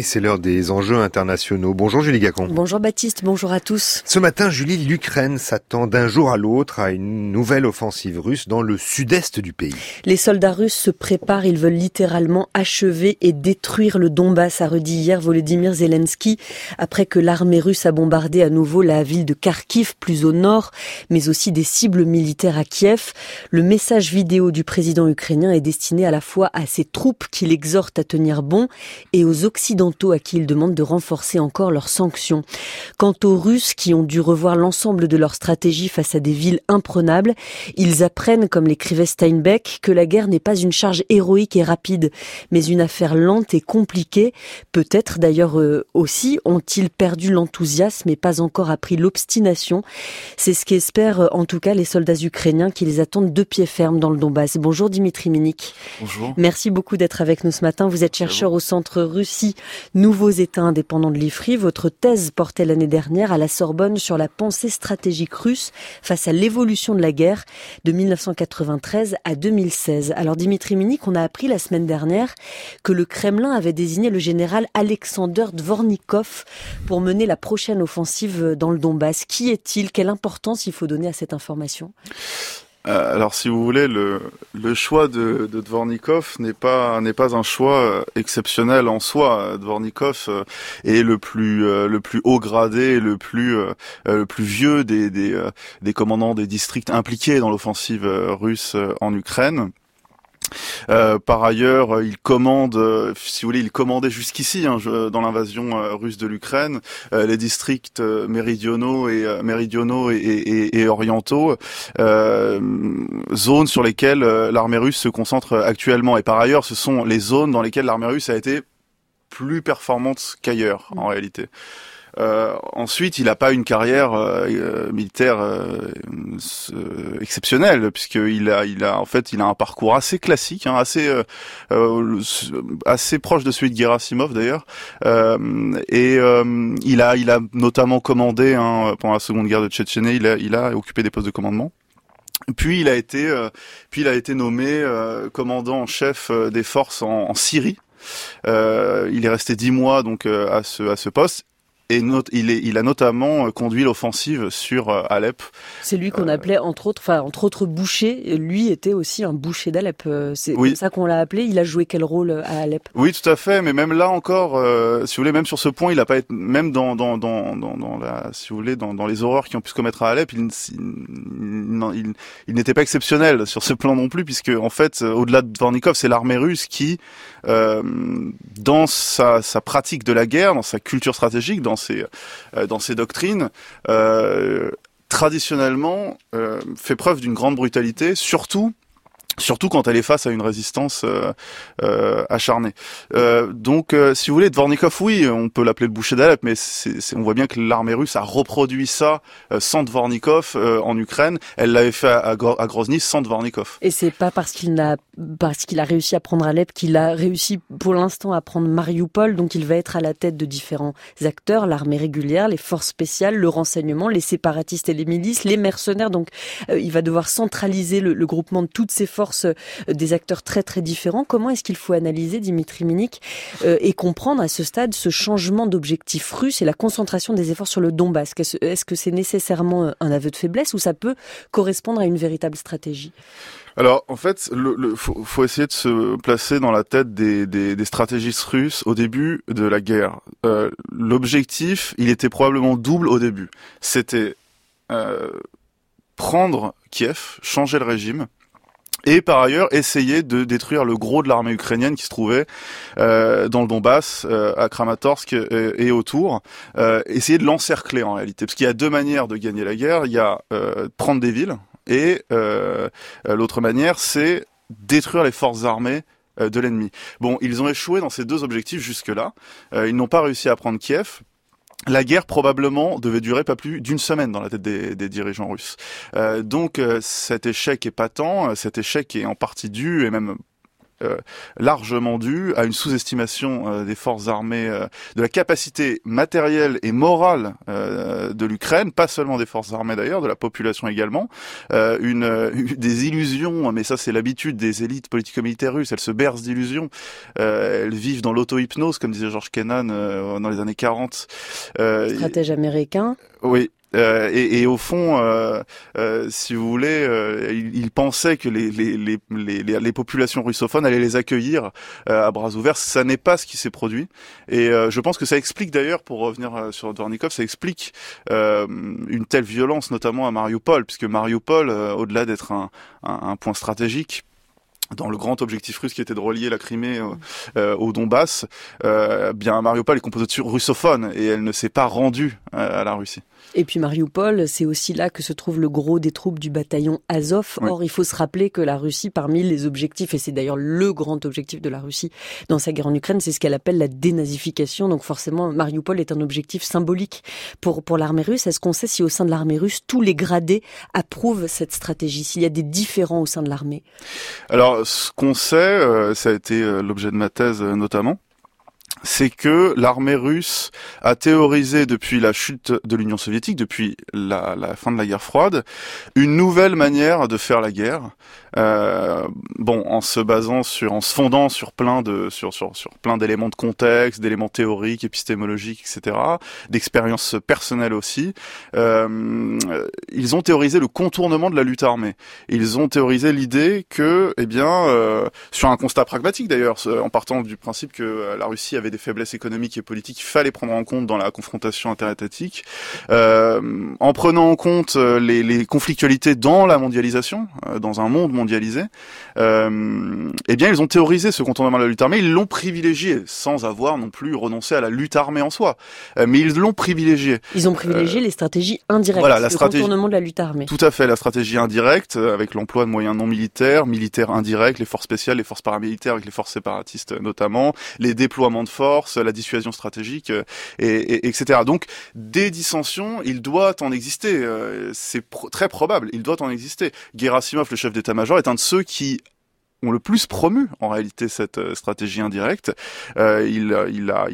Et c'est l'heure des enjeux internationaux. Bonjour Julie Gacon. Bonjour Baptiste, bonjour à tous. Ce matin, Julie, l'Ukraine s'attend d'un jour à l'autre à une nouvelle offensive russe dans le sud-est du pays. Les soldats russes se préparent, ils veulent littéralement achever et détruire le Donbass, a redit hier Volodymyr Zelensky, après que l'armée russe a bombardé à nouveau la ville de Kharkiv, plus au nord, mais aussi des cibles militaires à Kiev. Le message vidéo du président ukrainien est destiné à la fois à ses troupes qu'il exhorte à tenir bon et aux Occidentaux à qui il demande de renforcer encore leurs sanctions. Quant aux Russes qui ont dû revoir l'ensemble de leur stratégie face à des villes imprenables, ils apprennent, comme l'écrivait Steinbeck, que la guerre n'est pas une charge héroïque et rapide, mais une affaire lente et compliquée. Peut-être d'ailleurs aussi ont-ils perdu l'enthousiasme et pas encore appris l'obstination. C'est ce qu'espèrent en tout cas les soldats ukrainiens qui les attendent de pied ferme dans le Donbass. Bonjour Dimitri Minik. Bonjour. Merci beaucoup d'être avec nous ce matin. Vous êtes chercheur au Centre Russie, Nouveaux États indépendants de l'IFRI. Votre thèse portait l'année dernière à la Sorbonne sur la pensée stratégique russe face à l'évolution de la guerre de 1993 à 2016. Alors Dimitri Minik, on a appris la semaine dernière que le Kremlin avait désigné le général Alexander Dvornikov pour mener la prochaine offensive dans le Donbass. Qui est-il ? Quelle importance il faut donner à cette information ? Alors, si vous voulez, le choix de Dvornikov n'est pas un choix exceptionnel en soi. Dvornikov est le plus haut gradé, le plus vieux des commandants des districts impliqués dans l'offensive russe en Ukraine. Par ailleurs, il commande, si vous voulez, il commandait jusqu'ici dans l'invasion russe de l'Ukraine les districts méridionaux et orientaux, zones sur lesquelles l'armée russe se concentre actuellement. Et par ailleurs, ce sont les zones dans lesquelles l'armée russe a été plus performante qu'ailleurs, en réalité. Ensuite, il n'a pas une carrière militaire exceptionnelle, puisqu'il a un parcours assez classique, assez proche de celui de Gerasimov d'ailleurs. Il a notamment commandé pendant la Seconde Guerre de Tchétchénie. Il a occupé des postes de commandement. Puis il a été nommé commandant en chef des forces en Syrie. Il est resté 10 mois donc à ce poste. Et il a notamment conduit l'offensive sur Alep. C'est lui qu'on appelait entre autres boucher. Lui était aussi un boucher d'Alep. C'est comme ça qu'on l'a appelé. Il a joué quel rôle à Alep ? Oui, tout à fait. Mais même là encore, si vous voulez, même sur ce point, il n'a pas été, même dans les horreurs qui ont pu se commettre à Alep, il n'était pas exceptionnel sur ce plan non plus, puisque en fait, au-delà de Dvornikov, c'est l'armée russe qui, dans sa pratique de la guerre, dans sa culture stratégique, dans ses doctrines, traditionnellement fait preuve d'une grande brutalité, surtout quand elle est face à une résistance acharnée. Donc, si vous voulez, Dvornikov, oui, on peut l'appeler le boucher d'Alep, mais on voit bien que l'armée russe a reproduit ça sans Dvornikov en Ukraine. Elle l'avait fait à Grozny sans Dvornikov. Et c'est pas parce qu'il a réussi à prendre Alep qu'il a réussi pour l'instant à prendre Mariupol. Donc, il va être à la tête de différents acteurs, l'armée régulière, les forces spéciales, le renseignement, les séparatistes et les milices, les mercenaires. Donc, il va devoir centraliser le groupement de toutes ces forces, des acteurs très très différents. Comment est-ce qu'il faut analyser, Dimitri Minik, et comprendre à ce stade ce changement d'objectif russe et la concentration des efforts sur le Donbass ? Est-ce que c'est nécessairement un aveu de faiblesse ou ça peut correspondre à une véritable stratégie ? Alors, en fait, faut essayer de se placer dans la tête des stratégistes russes au début de la guerre. L'objectif, il était probablement double au début. C'était prendre Kiev, changer le régime, et par ailleurs essayer de détruire le gros de l'armée ukrainienne qui se trouvait dans le Donbass, à Kramatorsk et autour. Essayer de l'encercler en réalité, parce qu'il y a deux manières de gagner la guerre. Il y a prendre des villes, et l'autre manière, c'est détruire les forces armées de l'ennemi. Bon, ils ont échoué dans ces deux objectifs jusque-là. Ils n'ont pas réussi à prendre Kiev. La guerre probablement devait durer pas plus d'une semaine dans la tête des dirigeants russes. Donc cet échec est patent, cet échec est en partie dû et même largement dû à une sous-estimation des forces armées, de la capacité matérielle et morale de l'Ukraine, pas seulement des forces armées d'ailleurs, de la population également, des illusions, mais ça c'est l'habitude des élites politico-militaires russes, elles se bercent d'illusions, elles vivent dans l'auto-hypnose, comme disait George Kennan dans les années 40. Stratège américain. Oui. Et au fond, si vous voulez, il pensait que les populations russophones allaient les accueillir à bras ouverts. Ça n'est pas ce qui s'est produit. Et je pense que ça explique d'ailleurs, pour revenir sur Dvornikov, ça explique une telle violence, notamment à Mariupol, puisque Mariupol, au-delà d'être un point stratégique, dans le grand objectif russe qui était de relier la Crimée au Donbass, bien Mariupol est composée de russophones et elle ne s'est pas rendue à la Russie. Et puis Mariupol, c'est aussi là que se trouve le gros des troupes du bataillon Azov. Oui. Or, il faut se rappeler que la Russie, parmi les objectifs, et c'est d'ailleurs le grand objectif de la Russie dans sa guerre en Ukraine, c'est ce qu'elle appelle la dénazification. Donc forcément, Mariupol est un objectif symbolique pour l'armée russe. Est-ce qu'on sait si au sein de l'armée russe, tous les gradés approuvent cette stratégie, s'il y a des différends au sein de l'armée? Alors, ce qu'on sait, ça a été l'objet de ma thèse notamment, c'est que l'armée russe a théorisé depuis la chute de l'Union soviétique, depuis la fin de la guerre froide, une nouvelle manière de faire la guerre. En se fondant sur plein d'éléments de contexte, d'éléments théoriques, épistémologiques, etc., d'expériences personnelles aussi. Ils ont théorisé le contournement de la lutte armée. Ils ont théorisé l'idée que, sur un constat pragmatique d'ailleurs, en partant du principe que la Russie avait des faiblesses économiques et politiques qu'il fallait prendre en compte dans la confrontation interétatique, en prenant en compte les conflictualités dans la mondialisation, dans un monde mondialisé, ils ont théorisé ce contournement de la lutte armée, ils l'ont privilégié, sans avoir non plus renoncé à la lutte armée en soi, mais ils l'ont privilégié. Ils ont privilégié les stratégies indirectes, voilà, le contournement de la lutte armée. Tout à fait, la stratégie indirecte, avec l'emploi de moyens non militaires, militaires indirects, les forces spéciales, les forces paramilitaires avec les forces séparatistes notamment, les déploiements de force, la dissuasion stratégique, etc. Donc, des dissensions, il doit en exister. C'est très probable, il doit en exister. Gerasimov, le chef d'état-major, est un de ceux qui ont le plus promu en réalité cette stratégie indirecte. Il a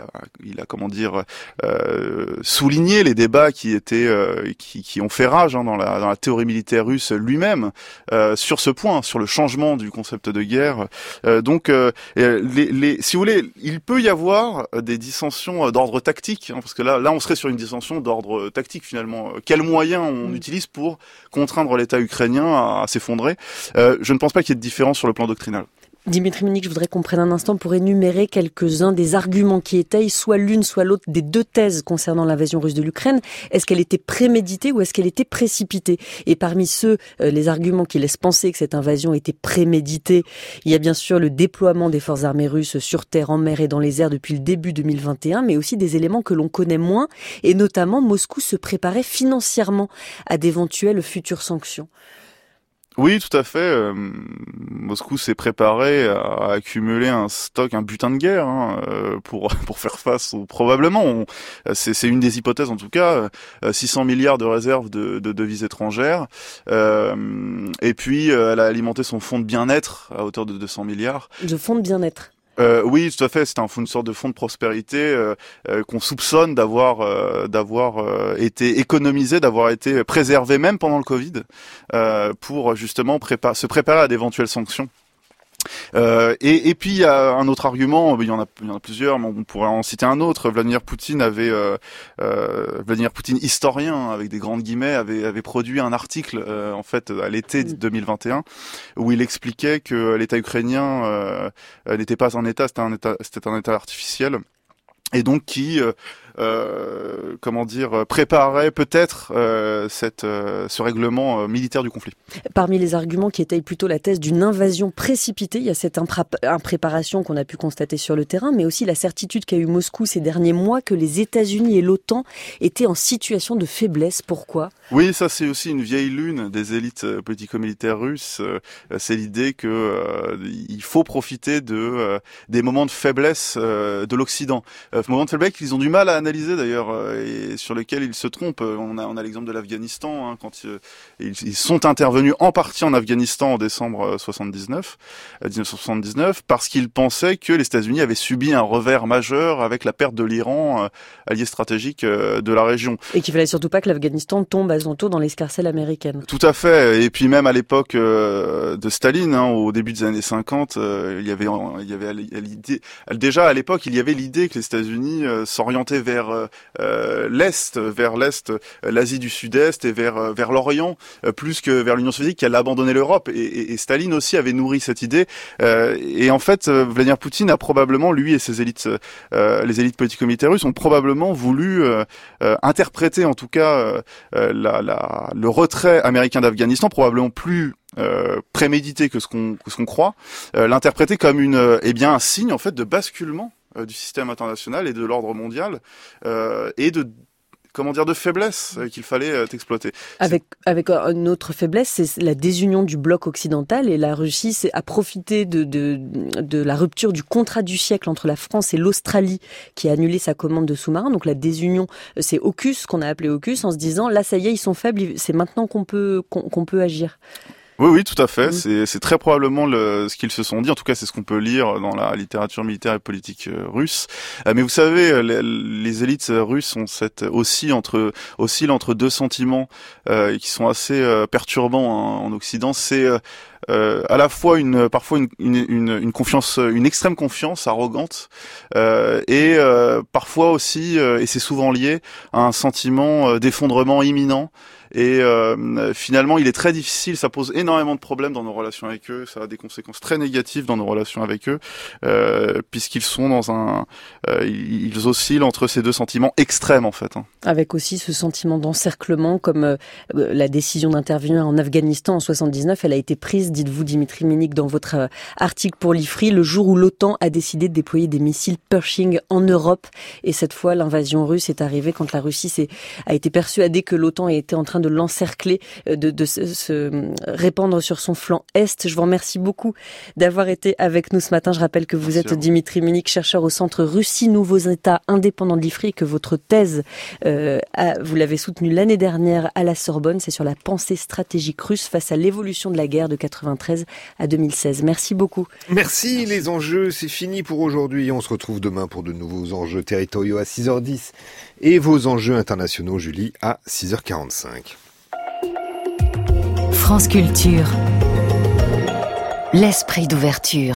souligné les débats qui ont fait rage dans la théorie militaire russe lui-même sur ce point, sur le changement du concept de guerre. Si vous voulez, il peut y avoir des dissensions d'ordre tactique, parce que là on serait sur une dissension d'ordre tactique finalement. Quels moyens on utilise pour contraindre l'État ukrainien à s'effondrer? Je ne pense pas qu'il y ait de différence sur le plan doctrinal. Dimitri Munich, je voudrais qu'on prenne un instant pour énumérer quelques-uns des arguments qui étayent soit l'une soit l'autre des deux thèses concernant l'invasion russe de l'Ukraine. Est-ce qu'elle était préméditée ou est-ce qu'elle était précipitée? Et parmi ceux, les arguments qui laissent penser que cette invasion était préméditée, il y a bien sûr le déploiement des forces armées russes sur terre, en mer et dans les airs depuis le début 2021, mais aussi des éléments que l'on connaît moins, et notamment Moscou se préparait financièrement à d'éventuelles futures sanctions. Oui, tout à fait. Moscou s'est préparé à accumuler un butin de guerre pour faire face probablement. C'est une des hypothèses en tout cas. 600 milliards de réserves de devises étrangères. Et puis elle a alimenté son fonds de bien-être à hauteur de 200 milliards. De fonds de bien-être. Oui, tout à fait. C'est une sorte de fonds de prospérité qu'on soupçonne d'avoir été économisé, d'avoir été préservé même pendant le Covid, pour justement se préparer à d'éventuelles sanctions. Et puis il y a un autre argument, il y en a plusieurs, mais on pourrait en citer un autre. Vladimir Poutine historien avec des grandes guillemets, avait produit un article en fait à l'été 2021 où il expliquait que l'État ukrainien n'était pas un État, c'était un État artificiel. Et donc qui préparait peut-être ce règlement militaire du conflit. Parmi les arguments qui étayent plutôt la thèse d'une invasion précipitée, il y a cette impréparation qu'on a pu constater sur le terrain, mais aussi la certitude qu'a eu Moscou ces derniers mois que les États-Unis et l'OTAN étaient en situation de faiblesse. Pourquoi ? Oui, ça c'est aussi une vieille lune des élites politico-militaires russes. C'est l'idée que il faut profiter des moments de faiblesse de l'Occident. Moments de faiblesse qu'ils ont du mal à analysé d'ailleurs et sur lequel ils se trompent. On a l'exemple de l'Afghanistan, hein, quand ils sont intervenus en partie en Afghanistan en décembre 1979, parce qu'ils pensaient que les États-Unis avaient subi un revers majeur avec la perte de l'Iran, allié stratégique de la région. Et qu'il fallait surtout pas que l'Afghanistan tombe à son tour dans l'escarcelle américaine. Tout à fait. Et puis même à l'époque de Staline, hein, au début des années 50, il y avait l'idée. Déjà à l'époque, il y avait l'idée que les États-Unis s'orientaient vers l'est, l'Asie du Sud-Est et vers l'Orient, plus que vers l'Union soviétique qui allait abandonner l'Europe. Et Staline aussi avait nourri cette idée. Et en fait, Vladimir Poutine a probablement, lui et ses élites, les élites politico-militaires russes, ont probablement voulu interpréter en tout cas le retrait américain d'Afghanistan, probablement plus prémédité que ce qu'on croit, l'interpréter comme un signe en fait de basculement du système international et de l'ordre mondial et de faiblesse qu'il fallait exploiter. Avec une autre faiblesse, c'est la désunion du bloc occidental, et la Russie a profité de la rupture du contrat du siècle entre la France et l'Australie qui a annulé sa commande de sous-marins. Donc la désunion, c'est AUKUS, qu'on a appelé AUKUS, en se disant là ça y est, ils sont faibles, c'est maintenant qu'on peut agir. Oui, tout à fait. C'est très probablement ce qu'ils se sont dit. En tout cas, c'est ce qu'on peut lire dans la littérature militaire et politique russe. Mais vous savez, les élites russes oscillent entre deux sentiments qui sont assez perturbants en Occident. C'est à la fois parfois une confiance, une extrême confiance arrogante, et parfois aussi, et c'est souvent lié, à un sentiment d'effondrement imminent. Et finalement, il est très difficile, ça pose énormément de problèmes dans nos relations avec eux, ça a des conséquences très négatives dans nos relations avec eux, puisqu'ils sont ils oscillent entre ces deux sentiments extrêmes en fait. Avec aussi ce sentiment d'encerclement, comme la décision d'intervenir en Afghanistan en 79, elle a été prise, dites-vous Dimitri Minik dans votre article pour l'IFRI, le jour où l'OTAN a décidé de déployer des missiles Pershing en Europe. Et cette fois, l'invasion russe est arrivée quand la Russie a été persuadée que l'OTAN était en train de l'encercler, de se répandre sur son flanc est. Je vous remercie beaucoup d'avoir été avec nous ce matin. Je rappelle que vous êtes Dimitri Minik, chercheur au Centre Russie, Nouveaux États indépendants de l'IFRI, et que votre thèse, vous l'avez soutenue l'année dernière à la Sorbonne. C'est sur la pensée stratégique russe face à l'évolution de la guerre de 93 à 2016. Merci beaucoup. Merci. Les enjeux, c'est fini pour aujourd'hui. On se retrouve demain pour de nouveaux enjeux territoriaux à 6h10 et vos enjeux internationaux, Julie, à 6h45. France Culture. L'esprit d'ouverture.